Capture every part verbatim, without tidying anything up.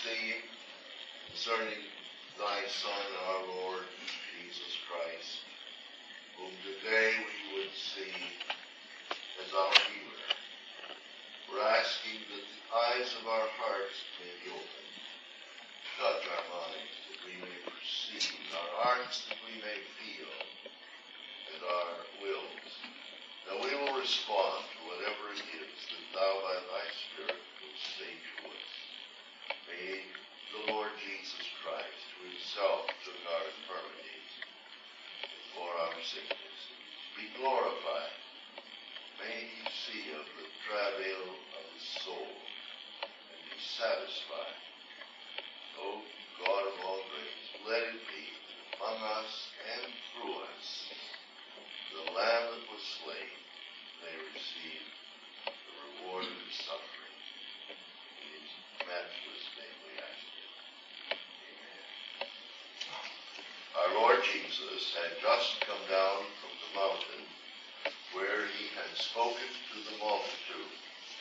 prophecy concerning thy Son, our Lord Jesus Christ, whom today we would see as our healer. We're asking that the eyes of our hearts may be opened, touch our minds that we may perceive, our hearts that we may feel, and our wills, that we will respond to whatever it is that thou by thy Spirit wilt say to us. May the Lord Jesus Christ, who himself took our infirmities and bore our sickness, be glorified. May he see of the travail of his soul and be satisfied. O God of all grace, let it be that among us and through us the Lamb that was slain may receive the reward of his suffering. In his matchless name we ask it. Amen. Our Lord Jesus had just come down from the mountain where he had spoken to the multitude.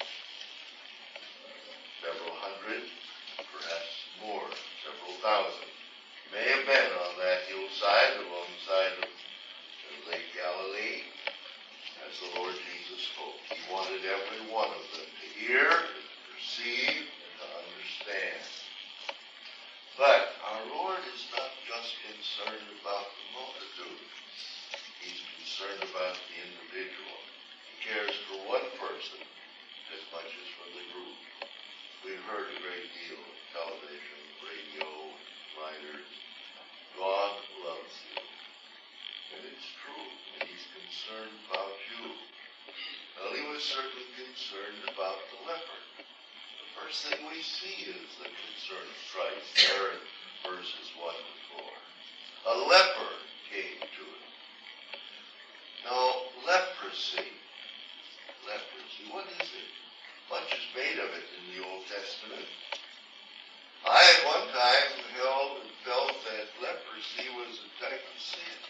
Several hundred, perhaps more, several thousand, may have been on that hillside alongside of Lake Galilee as the Lord Jesus spoke. He wanted every one of them to hear, to perceive, and to understand. But our Lord is not just concerned about the multitude. He's concerned about the individual. He cares for one person as much as for the group. We've heard a great deal of television, radio, writers. God loves you. And it's true. And he's concerned about you. Well, he was certainly concerned about the leper. The first thing we see is the concern of Christ there in verses one to four. A leper came to him. Now, leprosy, leprosy, what is it? Much is made of it in the Old Testament. I at one time held and felt that leprosy was a type of sin.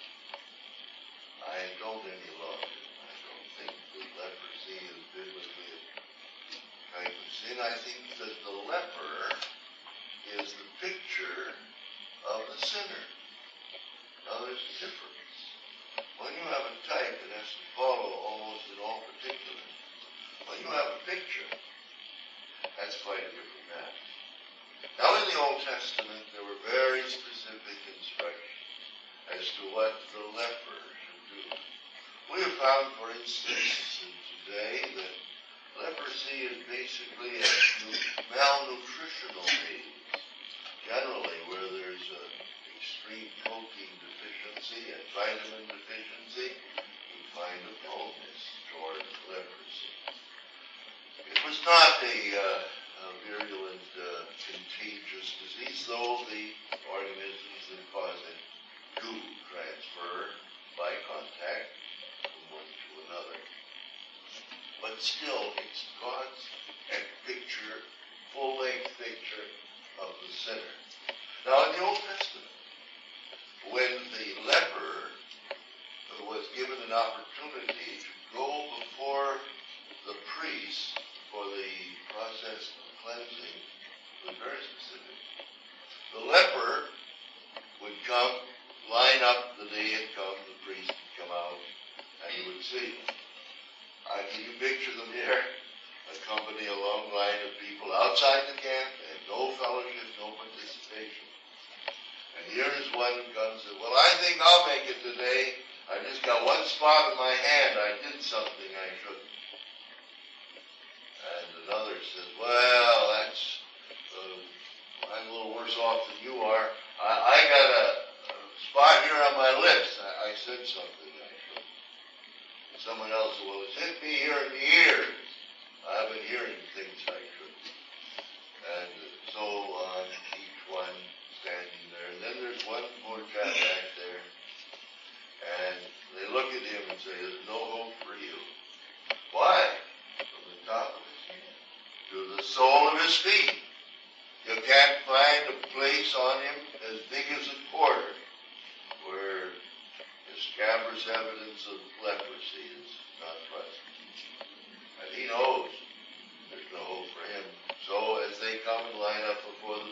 I don't any longer. I don't think that leprosy is biblically a type of sin. I think that the leper is the picture of the sinner. Now, there's a difference. When you have a type, it has to follow almost in all particulars. When you have a picture, that's quite a different matter. Now, in the Old Testament, there were very specific instructions as to what the leper should do. We have found, for instance, today that leprosy is basically a malnutritional disease. Generally, where there's an extreme protein deficiency and vitamin deficiency, we find a proneness toward leprosy. It was not a, uh, a virulent, uh, contagious disease, though the organisms that cause it do transfer by contact from one to another. But still, it's God's picture, full-length picture of the sinner. Now, in the Old Testament, when the leper was given an opportunity to go before the priest for the process of cleansing, it was very specific. The leper would come, line up the day had come, the priest would come out, and he would see. Uh, can you picture them here? A company, a long line of people outside the camp, and no fellowship, no participation. And here's one who comes and says, well, I think I'll make it today. I just got one spot in my hand. I did something I shouldn't. And another says, well, that's, uh, I'm a little worse off than you are. I, I got a, a spot here on my lips. I, I said something I shouldn't. And someone else said, well, it's hit me here in the ears. I've been hearing things I shouldn't. And so on, uh, each one standing there. And then there's one poor chap back there. And they look at him and say, there's no hope for you. Why? From the top of his head to the sole of his feet. You can't find a place on him as big as a quarter where the scabrous evidence of leprosy is not present. And he knows there's no hope for him. So as they come and line up before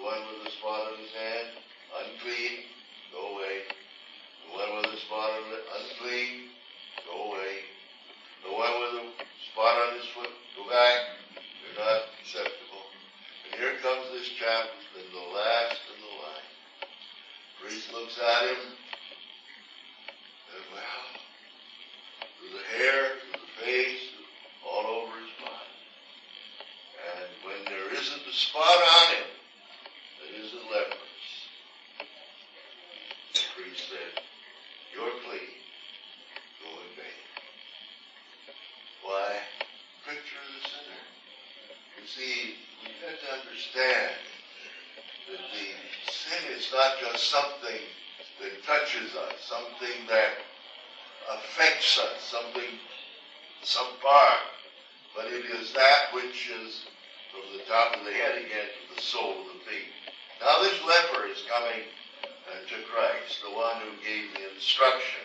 one with the spot on his hand, unclean, go away. The one with the spot on it, unclean, go away. The one with the spot on his foot, go back. You're not acceptable. And here comes this chap who's been the last in the line. Priest looks at him, and well, through the hair, through the face, all over his body. And when there isn't a spot on him that isn't leprous, the priest said, "You're clean. Go in bathe." Why? Picture of the sinner. You see, we have to understand that the sin is not just something that touches us, something that affects us, something, some part, but it is that which is from the top of the head again to the sole of the feet. Now this leper is coming uh, to Christ, the one who gave the instructions.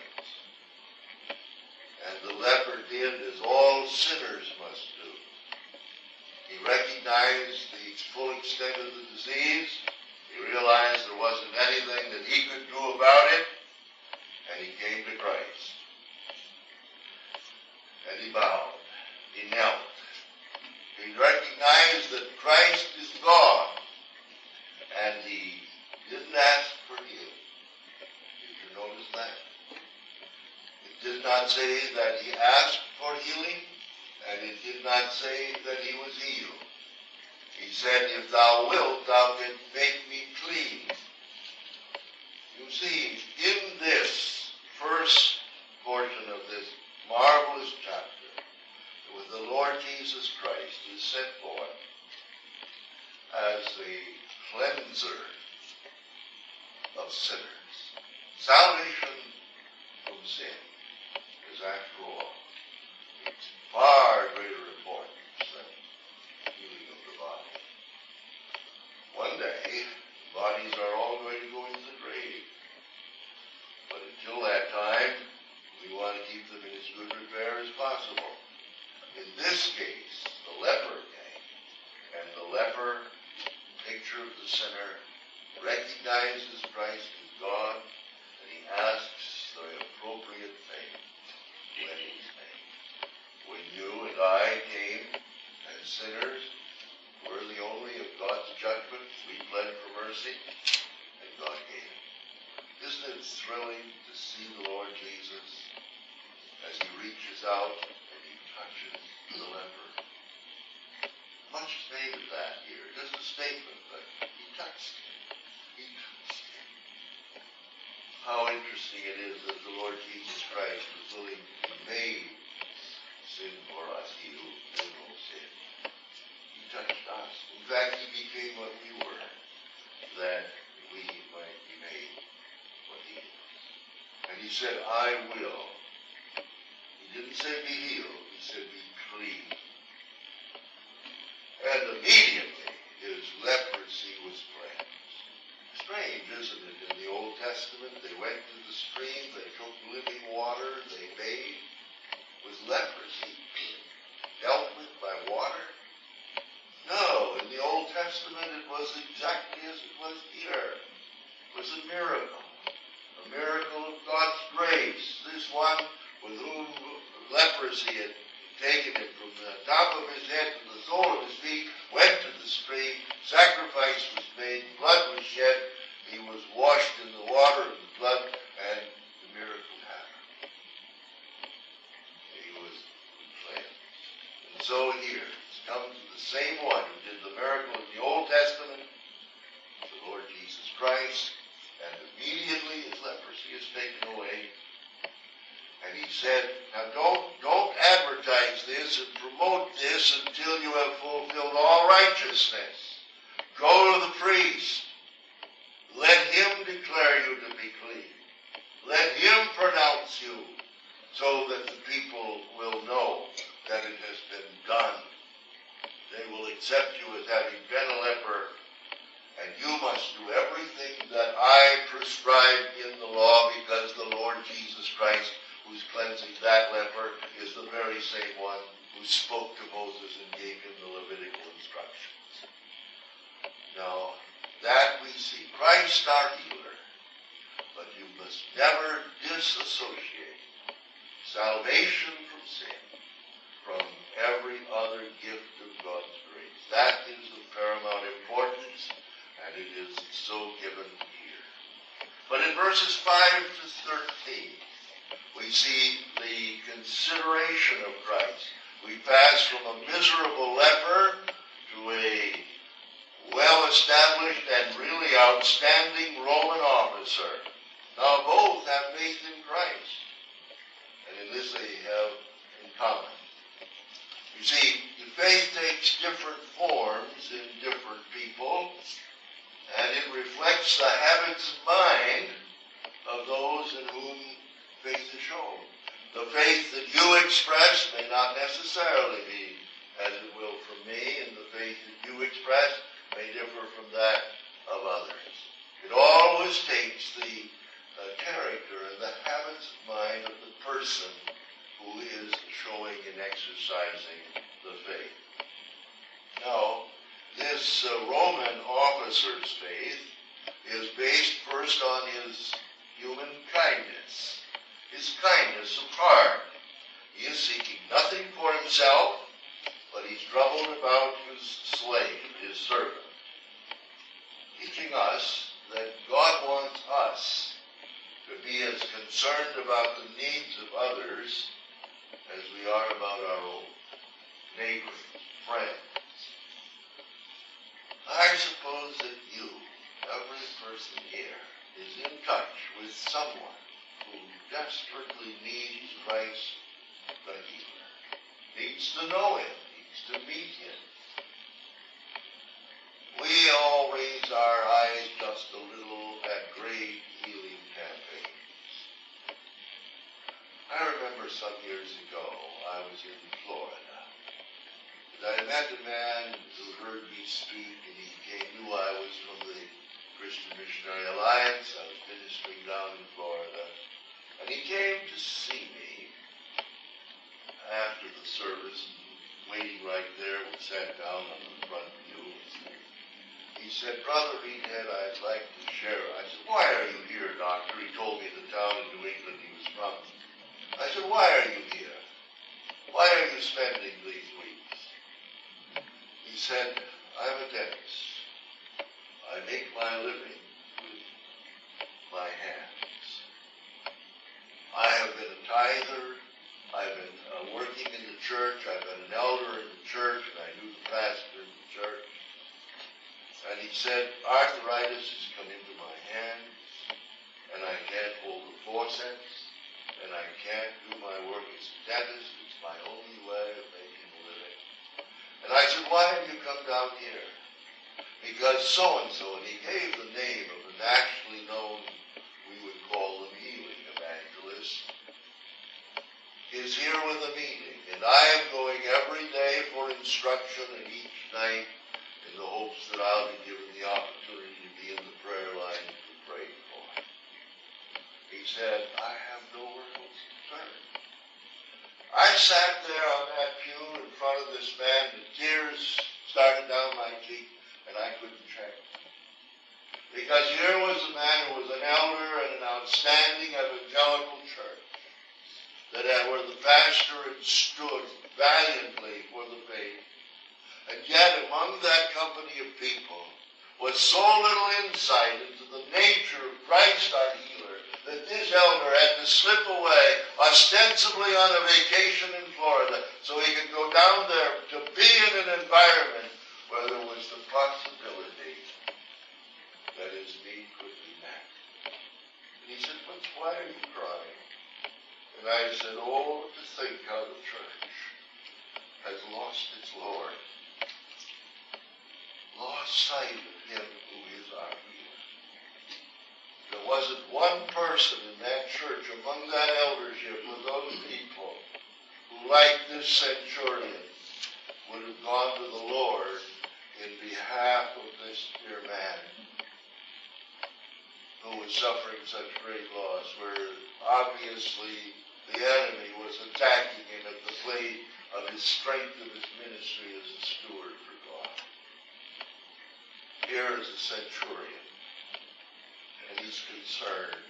And the leper did as all sinners must do. He recognized the full extent of the disease. He realized there wasn't anything that he could do about it. And he came to Christ. And he bowed. He knelt. He recognized that Christ is God. And he didn't ask for healing. Did you notice that? It did not say that he asked for healing, and it did not say that he was healed. He said, "If thou wilt, thou canst make me clean." You see, in this first portion of this marvelous chapter, with the Lord Jesus Christ is set forth as the cleanser of sinners. Salvation from sin is, after all, it's far greater importance than healing of the body. One day, bodies are all going to go into the grave. But until that time, we want to keep them in as good repair as possible. In this case, the leper came, and the leper, picture of the sinner, recognizes Christ as God, and he asks the appropriate thing, cleanse me. When you and I came, as sinners, worthy only of God's judgment, we pled for mercy, and God gave it. Isn't it thrilling to see the Lord Jesus as he reaches out and he touches the leper? Much made of that here. Just a statement, but he touched him. He touched him. How interesting it is that the Lord Jesus Christ was willing to be made sin for us, he who knew no sin. He touched us. In fact, he became what we were, that we might be made what he is. And he said, "I will." He didn't say be healed. He said be clean. And immediately his leprosy was cleansed. Strange, isn't it? In the Old Testament, they went to the stream, they took living water, they bathed. Was leprosy dealt with by water? No, in the Old Testament it was exactly as it was here. It was a miracle. A miracle of God's grace. This one with whom leprosy had taken him from the top of his head to the sole of his feet, went to the stream, sacrifice was made, blood was shed, he was washed in the water and the blood, and the miracle happened. He was cleansed. And so here, it's come to the same one who did the miracle in the Old Testament, the Lord Jesus Christ, and immediately his leprosy is taken away. And he said, now don't, don't advertise this and promote this until you have fulfilled all righteousness. Go to the priest. Let him declare you to be clean. Let him pronounce you so that the people will know that it has been done. They will accept you as having been a leper, and you must do everything that I prescribe in the law, because the Lord Jesus Christ, who's cleansing that leper, is the very same one who spoke to Moses and gave him the Levitical instructions. Now, that Christ our healer, but you must never disassociate salvation from sin from every other gift of God's grace. That is of paramount importance, and it is so given here. But in verses five to thirteen, we see the consideration of Christ. We pass from a miserable leper to a well-established and really outstanding Roman officer. Now both have faith in Christ, and in this they have in common. You see, the faith takes different forms in different people, and it reflects the habits of mind of those in whom faith is shown. The faith that you express may not necessarily be as it will from me, and the faith that you express may differ from that of others. It always takes the uh, character and the habits of mind of the person who is showing and exercising the faith. Now, this uh, Roman officer's faith is based first on his human kindness, his kindness of heart. He is seeking nothing for himself, but he's troubled about his slave, his servant, teaching us that God wants us to be as concerned about the needs of others as we are about our own neighbors, friends. I suppose that you, every person here, is in touch with someone who desperately needs Christ the healer, needs to know him, needs to meet him. We all raise our eyes just a little at great healing campaigns. I remember some years ago, I was in Florida. And I met a man who heard me speak, and he came, knew I was from the Christian Missionary Alliance. I was ministering down in Florida. And he came to see me after the service, waiting right there. We sat down on the front pew. He said, "Brother Reedhead, I'd like to share." I said, "Why are you here, doctor?" He told me the town in New England he was from. I said, "Why are you here? Why are you spending these weeks?" He said, "I'm a dentist. I make my living with my hands. I have been a tither. I've been uh, working in the church. I've been an elder in the church, and I knew the pastor in the church." And he said, "Arthritis has come into my hands, and I can't hold the forceps, and I can't do my work as a dentist. It's my only way of making a living." And I said, "Why have you come down here?" "Because so-and-so," and he gave the name of a nationally known, we would call them healing evangelists, "is here with a meeting, and I am going every day for instruction, and each night in the hopes that I'll be given the opportunity to be in the prayer line to be prayed for." He said, "I have nowhere else to turn." I sat there on that pew in front of this man, the tears started down my cheek, and I couldn't check. Because here was a man who was an elder in an outstanding evangelical church, that had, where the pastor had stood valiantly for the faith. And yet among that company of people was so little insight into the nature of Christ our healer that this elder had to slip away, ostensibly on a vacation in Florida, so he could go down there to be in an environment where there was the possibility that his need could be met. And he said, "But why are you crying?" And I said, "Oh, to think how the church has lost its Lord, lost sight of him who is our healer. There wasn't one person in that church, among that eldership, with those people, who, like this centurion, would have gone to the Lord in behalf of this dear man who was suffering such great loss, where obviously the enemy was attacking him at the plate of his strength of his ministry as a steward for God." Here is a centurion is concerned.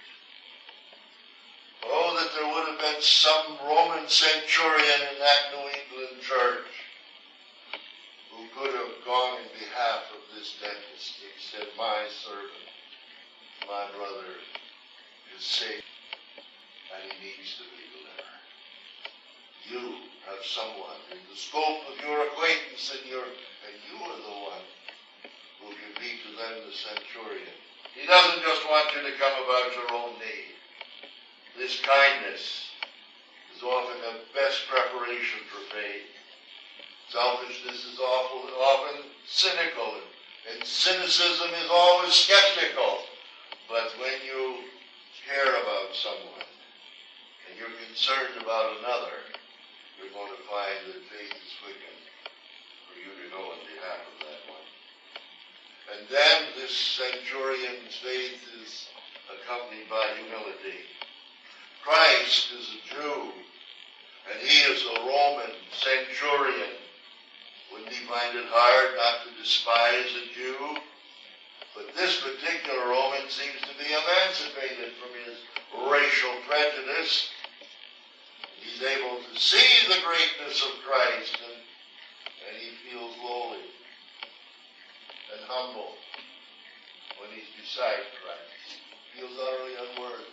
Oh, that there would have been some Roman centurion in that New England church who could have gone in behalf of this dentist. He said, my servant, my brother, is sick and he needs to be delivered. You have someone in the scope of your acquaintance and your, and you are the one who can be to them the centurion. He doesn't just want you to come about your own need. This kindness is often the best preparation for faith. Selfishness is awful, often cynical, and cynicism is always skeptical. But when you care about someone and you're concerned about another, you're going to find that faith is quickened for you to go in behalf of that one. And then this centurion's faith is accompanied by humility. Christ is a Jew, and he is a Roman centurion. Wouldn't he find it hard not to despise a Jew? But this particular Roman seems to be emancipated from his racial prejudice. He's able to see the greatness of Christ, and, and he feels lowly and humble when he's beside Christ. He feels utterly unworthy.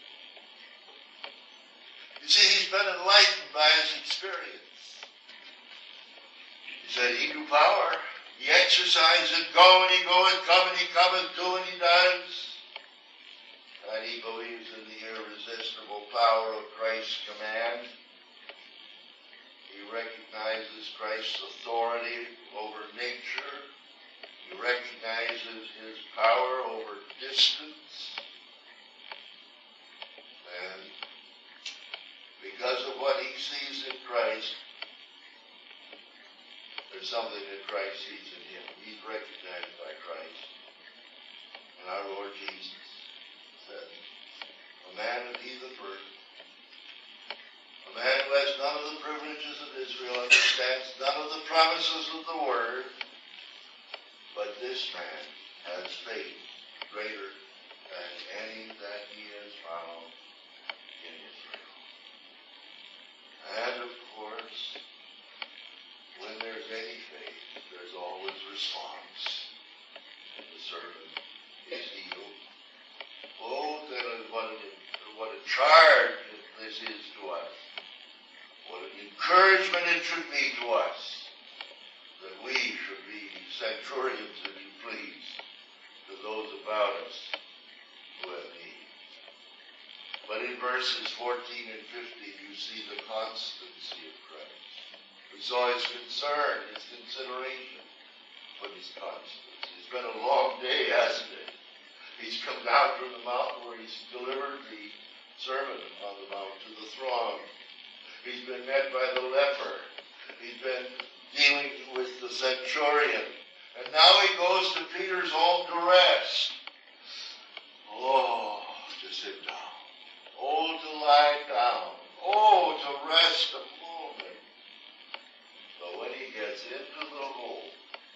You see, he's been enlightened by his experience. He said he knew power. He exercised it. Go and he goeth, come and he cometh, do and he does. And he believes in the irresistible power of Christ's command. He recognizes Christ's authority over nature. He recognizes his power over distance. And because of what he sees in Christ, there's something that Christ sees in him. He's recognized by Christ. And our Lord Jesus said, a man of heathen birth, a man who has none of the privileges of Israel, understands none of the promises of the Word, but this man has faith greater than any that he has found in Israel. And of course, when there's any faith, there's always response. The servant is healed. Oh, then what a, what a charge this is to us. What an encouragement it should be to us that we should be centurions, if you please, to those about us who have need. But in verses fourteen and fifteen, you see the constancy of Christ. We saw his concern, his consideration, but his constancy. It's been a long day, hasn't it? He's come down from the mountain where he's delivered the sermon on the mount to the throng. He's been met by the leper. He's been dealing with the centurion. And now he goes to Peter's home to rest. Oh, to sit down. Oh, to lie down. Oh, to rest a moment. But when he gets into the home,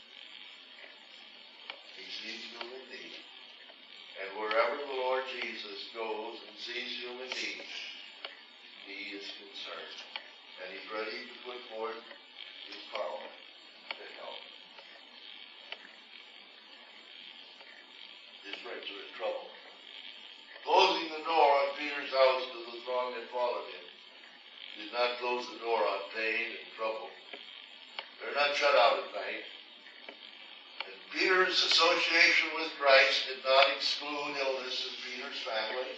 he sees human need. And wherever the Lord Jesus goes and sees human need, he is concerned. And he's ready to put forth his power to help. His friends are in trouble. Closing the door on Peter's house to the throng that followed him did not close the door on pain and trouble. They're not shut out at night. And Peter's association with Christ did not exclude illness in Peter's family.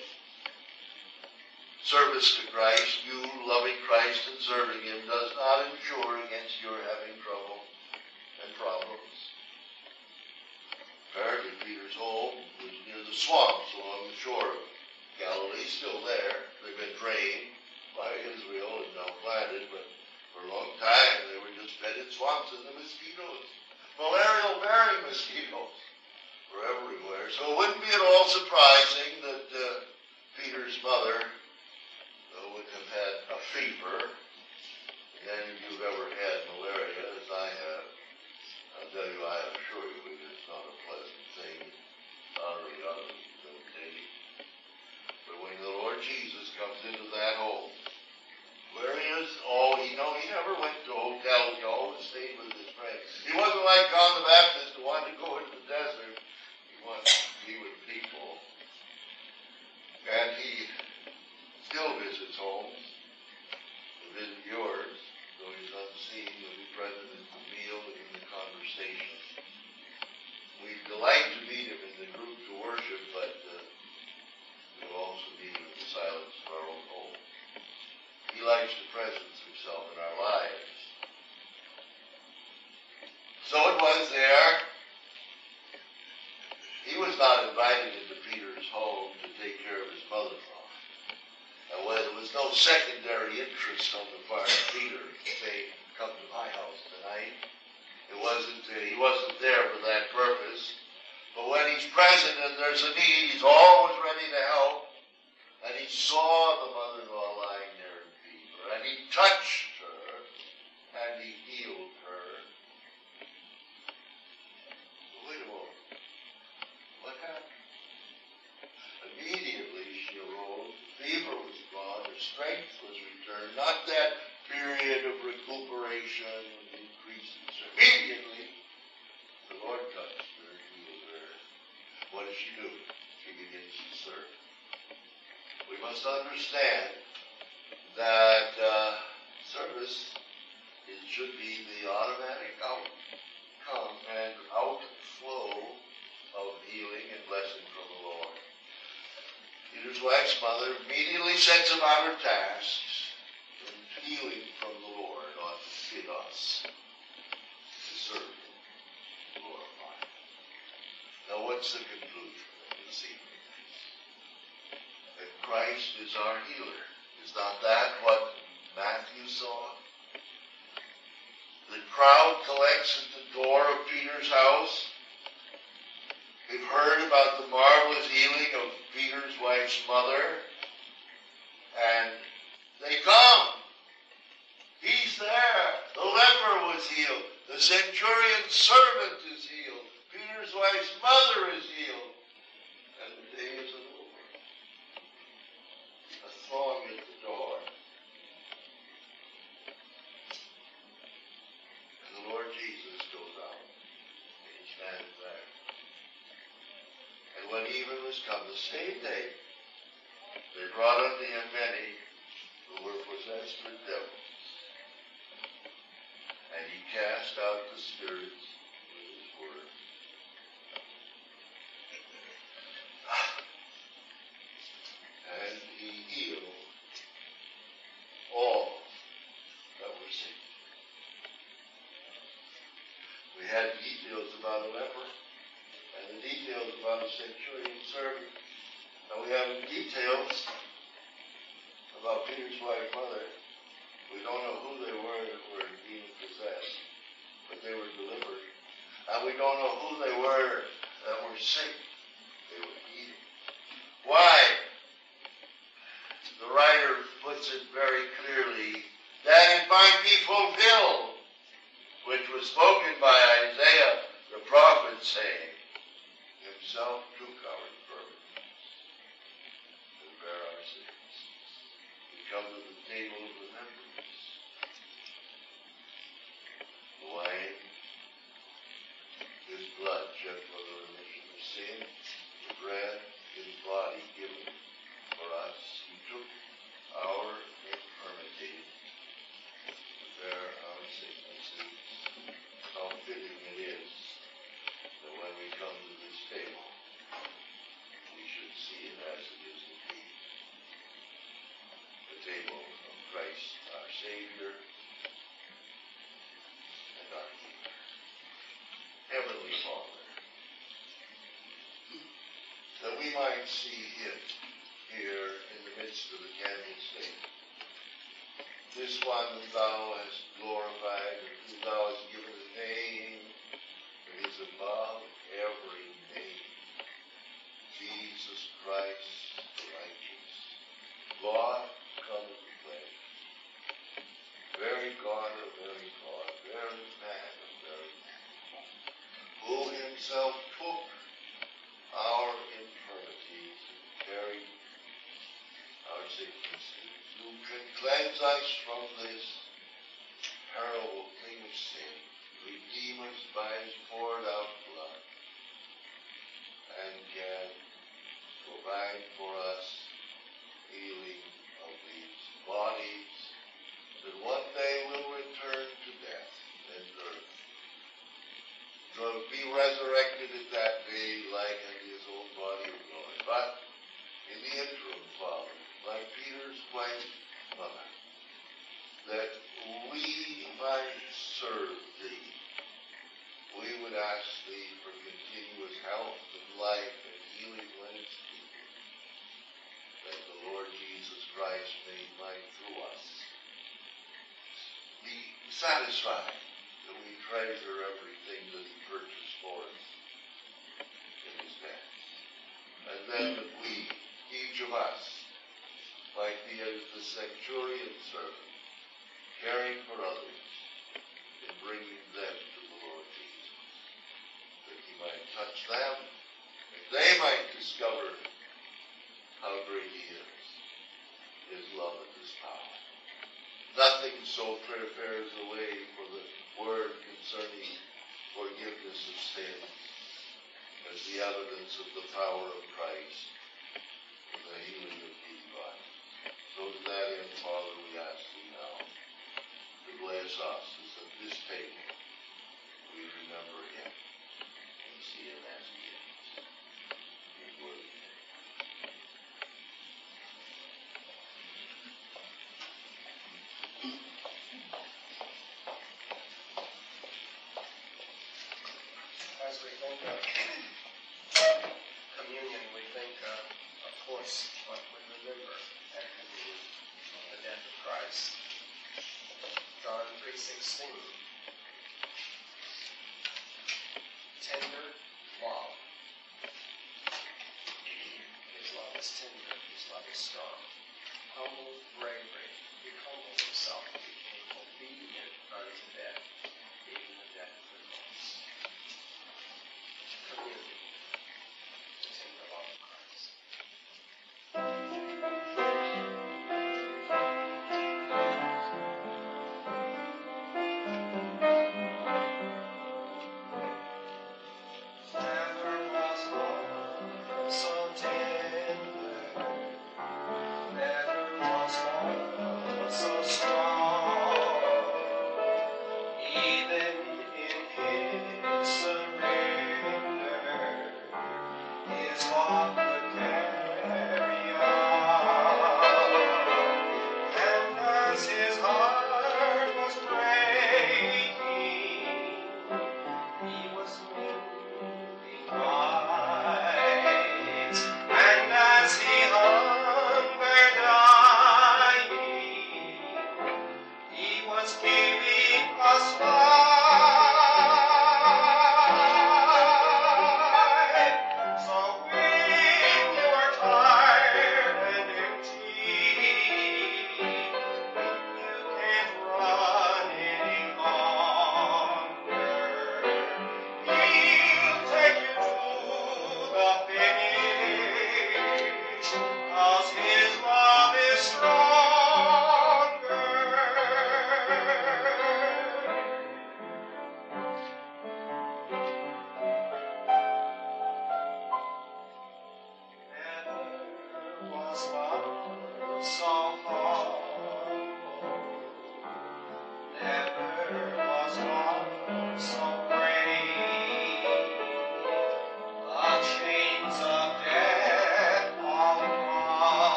Service to Christ, you loving Christ and serving him, does not insure against your having trouble and problems. Apparently Peter's home was near the swamps along the shore of Galilee, still there. They've been drained by Israel and now planted, but for a long time they were just bedded swamps, and the mosquitoes, malarial-bearing mosquitoes, were everywhere. So it wouldn't be at all surprising that uh, Peter's mother uh, would have had a fever. And then if you've ever had malaria, as I have, I'll tell you, I assure you, it is not a pleasant thing, utterly, utterly debilitating. like John the Baptist who wanted to go into the desert. He wanted to be with people. And he still visits homes. He'll visit yours. Though he's unseen, he'll be present at the meal and in the conversation. We delight to meet him in the group to worship, but uh, we'll also meet him in the silence of our own home. He likes to presence himself in our lives. So it was there. He was not invited into Peter's home to take care of his mother-in-law. And well, there was no secondary interest on the part of Peter saying, come to my house tonight. It wasn't, uh, he wasn't there for that purpose. But when he's present and there's a need, he's always ready to help. And he saw the mother-in-law lying there in fever. And he touched her. And he healed her. But wait a moment. What happened? Immediately she arose. Fever was gone. Her strength was returned. Not that period of recuperation and increases. Immediately, the Lord touched her and healed her. What does she do? She begins to serve. We must understand that uh, service it should be the automatic outcome and outflow of healing and blessing from the Lord. Peter's wife's mother immediately sets about her tasks, and healing from the Lord ought to fit us to serve Him, glorify Him. Now, what's the conclusion of this evening? That Christ is our healer. Is not that what Matthew saw? The crowd collects at the door of Peter's house. They've heard about the marvelous healing of Peter's wife's mother. And they come. He's there. The leper was healed. The centurion's servant is healed. Peter's wife's mother is healed. And the day isn't over. A throng at the door. And the Lord Jesus goes out. And he stands there. And when even was come the same day, they brought unto him many who were possessed with devils. And he cast out the spirits with his word. And he healed all that were sick. We had details about a leper and the details about a centurion servant. Now we have details about Peter's wife mother. We don't know who they were that were being possessed, but they were delivered. And we don't know who they were that were sick. They were healed. Why? The writer puts it very clearly, that it might be fulfilled, which was spoken by Isaiah the prophet, saying, Himself took our infirmities and bare our sicknesses. We come to the table of remembrance. The wine, His blood shed for the remission of sin. The bread, His body given for us. He took our infirmities and bare our sicknesses. How fitting it is that when we come to this table, we should see it as it is indeed. The table of Christ, our Savior and our Healer. Heavenly Father, that we might see Him here in the midst of the candlestick. This one that Thou hast glorified, and whom Thou hast given a name that is above every name. Jesus Christ, the righteous. God come in the flesh. Very God of very God, very man of very man. Who Himself took our infirmities and carried our sicknesses. Who can cleanse us from this terrible thing of sin. Redeem Redeemer's by his poured out blood, and can provide for us healing of these bodies that one day will return to death and earth. To be resurrected at that day like in his own body of glory. But in the interim, Father, like Peter's wife, mother, that we might serve thee, we would ask thee for continuous health and life and healing when it's needed, that the Lord Jesus Christ may might through us be satisfied that we treasure everything that he purchased for us in his death. And then that we, each of us, might be as the centurion servant, caring for others and bringing them to the Lord Jesus, that he might touch them, and they might discover how great he is, his love and his power. Nothing so prepares the way for the word concerning forgiveness of sins as the evidence of the power of Christ for the healing of these bodies. So to that end, Father, we ask thee now to bless us as at this table we remember him and see him as he is. His worthy name. As we think of communion, we think, uh, of course, what we remember at communion, the death of Christ. John three sixteen. Tender love. His love is tender. His love is strong. Humble bravery. He humbled himself. He became obedient unto death, even the death of the cross. Communion. The tender love of Christ. Never was love so tender. Never was love so strong.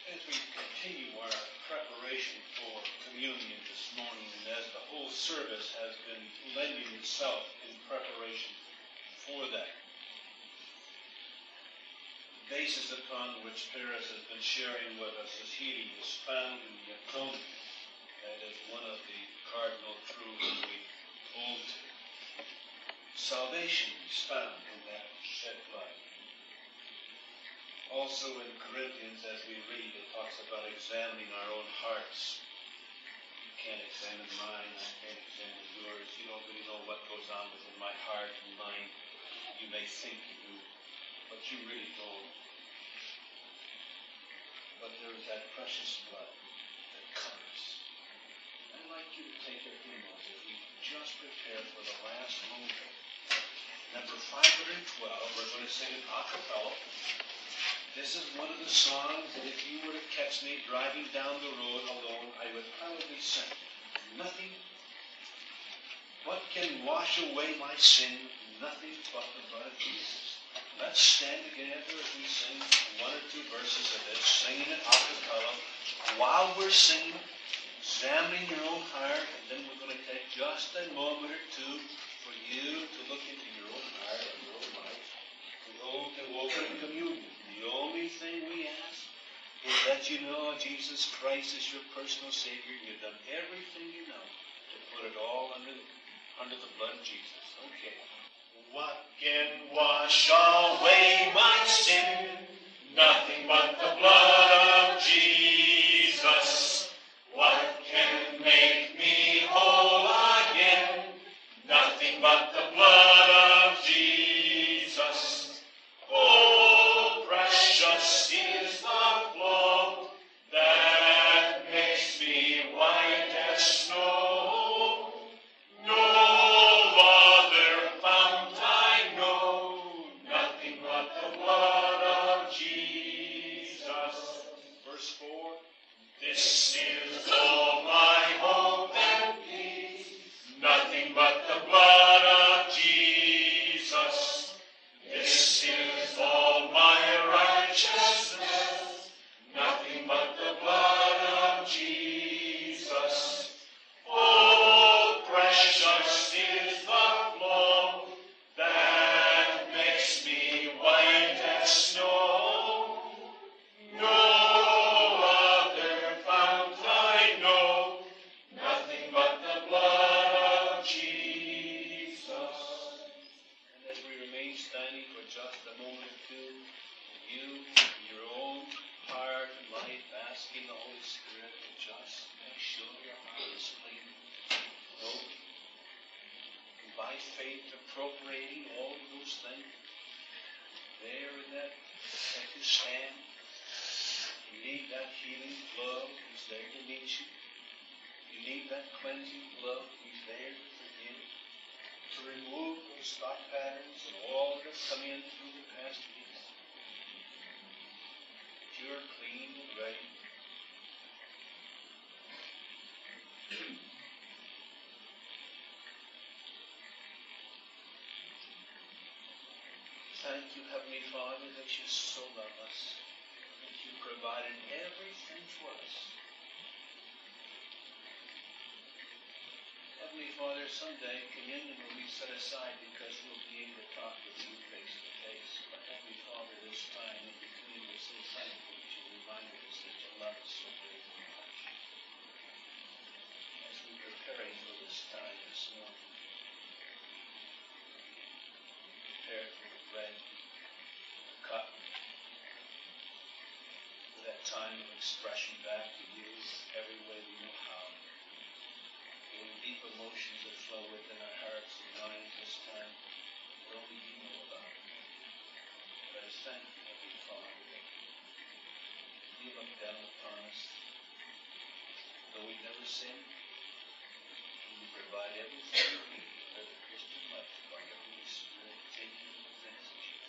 As we continue our preparation for communion this morning, and as the whole service has been lending itself in preparation for that, the basis upon which Paris has been sharing with us is healing is found in the atonement. That is one of the cardinal truths we hold to. Salvation is found in that shed blood. Also in Corinthians, as we read, it talks about examining our own hearts. You can't examine mine, I can't examine yours. You don't really know what goes on within my heart and mind. You may think you do, but you really don't. But there is that precious blood that covers. I'd like you to take your hymnals as we just prepare for the last movement. Number five hundred twelve, we're going to sing an a cappella. This is one of the songs that if you were to catch me driving down the road alone, I would probably sing. Nothing, what can wash away my sin? Nothing but the blood of Jesus. Let's stand together as we sing one or two verses of this, singing it a cappella. While we're singing, examining your own heart, and then we're going to take just a moment or two for you to look into your own heart and your own life. We hold to open communion. The only thing we ask is that you know Jesus Christ is your personal Savior. You've done everything you know to put it all under the, under the blood of Jesus. Okay. What can wash away my sin? Nothing but the blood of Jesus. What can make me whole again? Nothing but the blood of Jesus. Oh, precious is the flow that makes me white as snow. No other fount I know, nothing but the blood of Jesus. Verse four. This is all my hope and peace, nothing but the blood of Jesus. This is all my righteousness, nothing but the blood of Jesus. Oh, precious is the flow that makes me white as snow. No other fount I know, nothing but the blood of Jesus. And as we remain standing for just a moment or two, you, in your own heart and life, asking the Holy Spirit to just make sure your heart is clean, holy, and by faith appropriating all of those things. There in that second stand, you need that healing blood. He's there to meet you. You need that cleansing blood. He's there to forgive, to remove those thought patterns and all that have come in through the past weeks. If you're clean and ready, thank you, Heavenly Father, that you so love us, that you provided everything for us. Heavenly Father, someday communion will be set aside because we'll be able to talk with you face to face. But Heavenly Father, this time in between, we're so thankful that you reminded us that you love us so very, very much. As we are preparing for this time this morning, prepare for the bread, the cup, for that time of expression back to you every way we know how. The deep emotions that flow within our hearts and minds this time, where only you know about. But I thank you, Heavenly Father, that you look down upon us, though we never sin, and you provide everything we need to live a Christian life by your Holy Spirit taking the things that you do.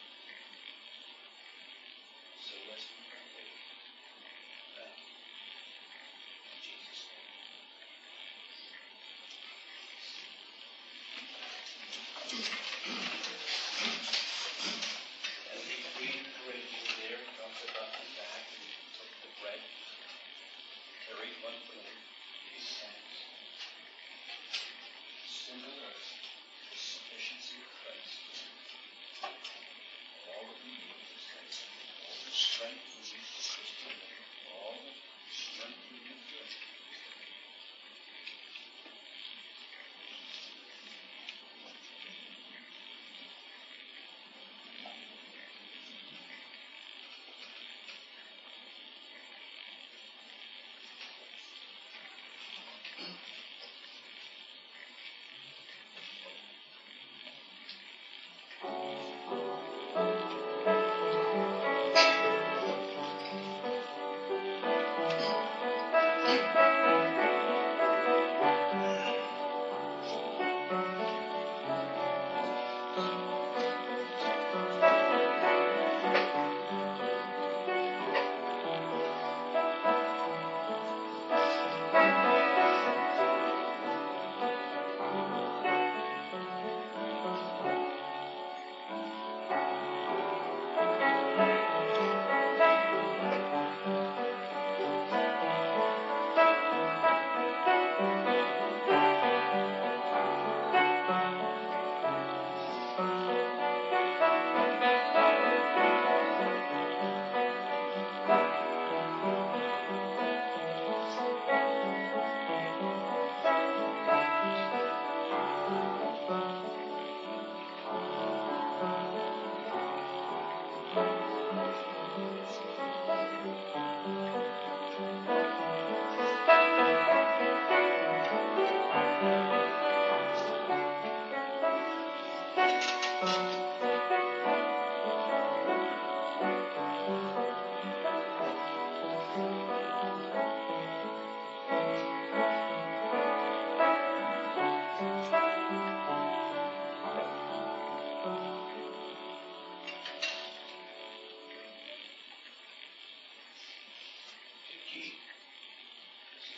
So let's be partake now, in Jesus' name. As we read Corinthians there, it talks about the fact that he took the bread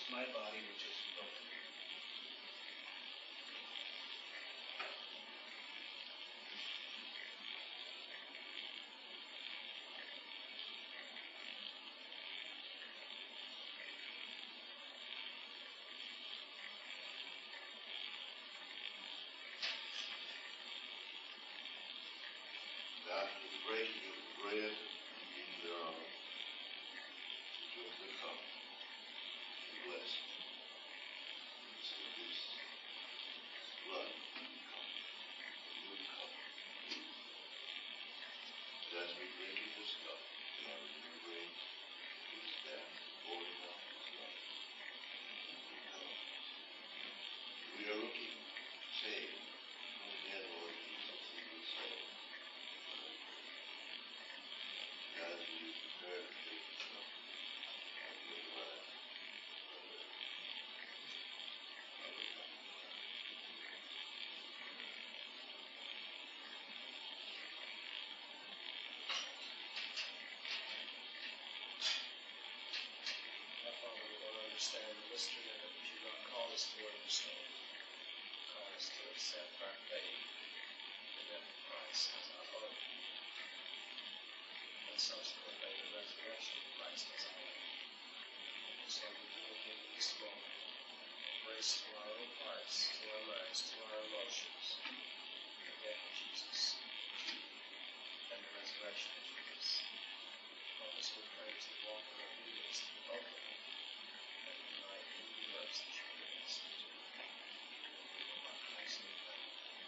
my body which is broken. After the breaking of the bread, eating thereof, drink the cup, and bless it. And say, this blood of the cup, the new cup. And as we drink of this cup, we are remembering his death, pouring out his blood. We are looking, saying, come again, Lord Jesus, even so. As we prepare to take the cup of your blood, Our Father, we don't understand the mystery of it, but you not call us to understand. Call us to accept our faith, the death of Christ as our hope, and subsequently the resurrection of Christ as our hope. So we look into this moment, embrace to our own hearts, to our minds, to our emotions, the death of Jesus and the resurrection of Jesus. Help us, we pray, to walk in obedience to both of them, that we might endure such obedience to you. By Christ we pray.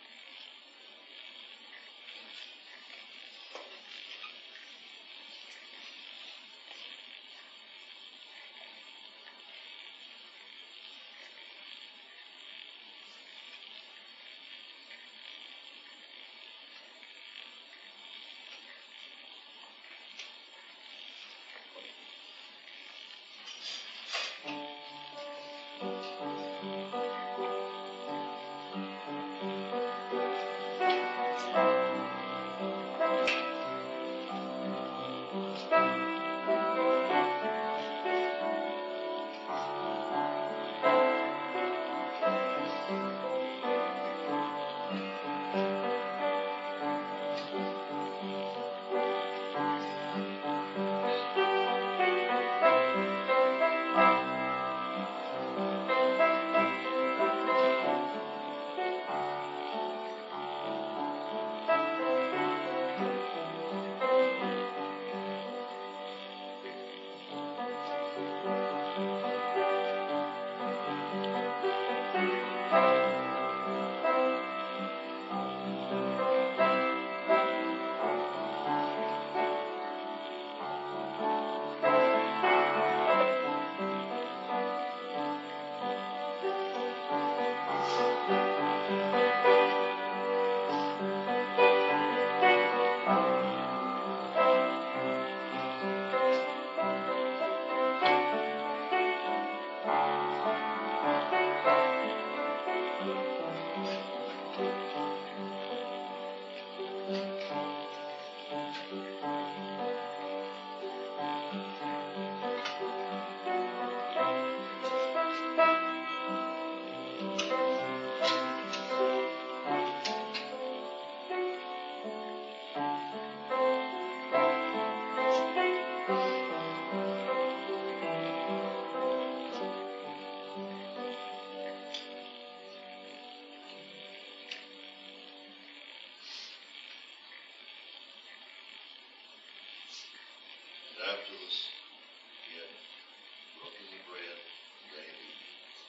after this, he had broken the bread, and they had eaten,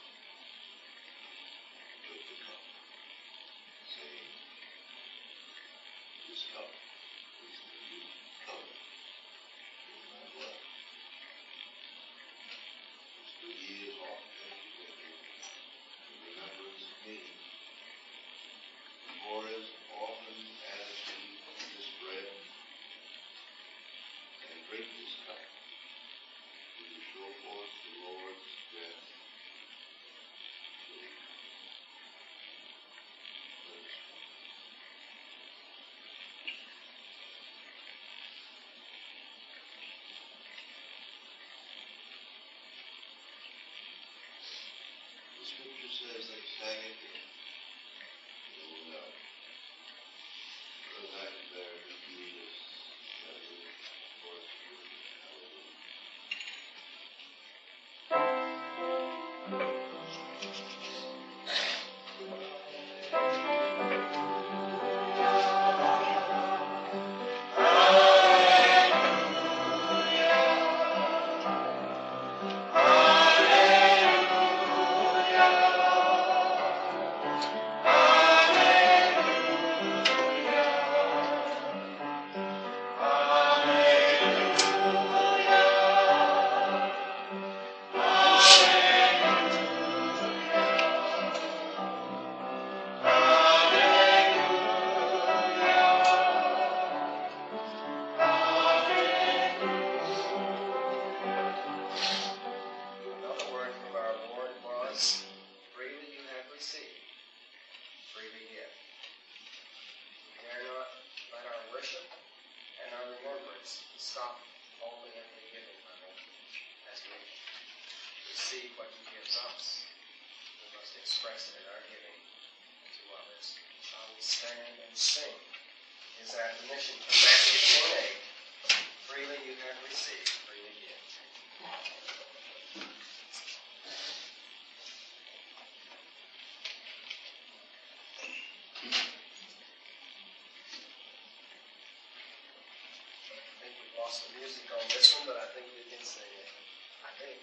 took the cup, saying, this cup is the new covenant in my blood. Which do ye as often as you drink it, in remembrance of me. For as often as ye eat this bread and drink this cup, do you show forth the Lord's death till he comes. Let us pray. scripture says they sang it in. And, uh, for that there to be this, that is, Lord, hallelujah. Another word from our Lord was, freely you have received, freely give. We dare not let our worship and our remembrance stop only at the giving level. As we receive what He gives us, we must express it in our giving to others. Shall we stand and sing His admonition from Matthew ten eight? Freely you have received, freely give. I think we've lost the music on this one, but I think we can sing it. I think.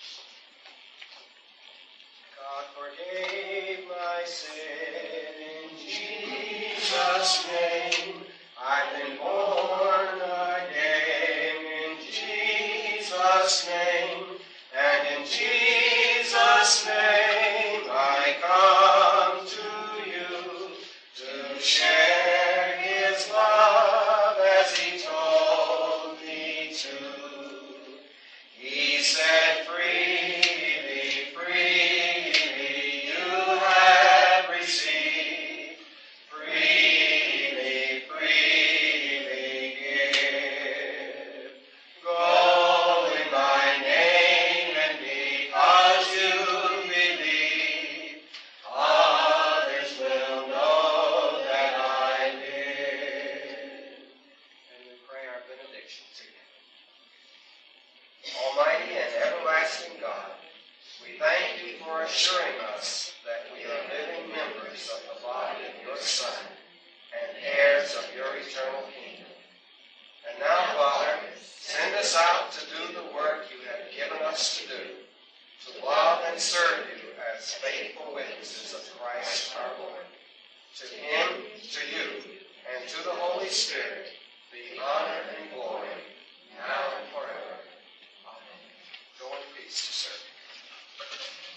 God forgave my sin in Jesus' name. I've been born again in Jesus' name. And in Jesus' name I come to you to share His love as He told me to. He said, freely, freely you have received, freely, freely give. Go in my name, and because you believe, others will know that I live. And we pray our benediction together. Almighty and everlasting God, we thank you for assuring us that we are living members of the body of your Son and heirs of your eternal kingdom. And now, Father, send us out to do the work you have given us to do, to love and serve you as faithful witnesses of Christ our Lord. To Him, to you, and to the Holy Spirit be honor and glory, now and forever. Amen. Go in peace to serve.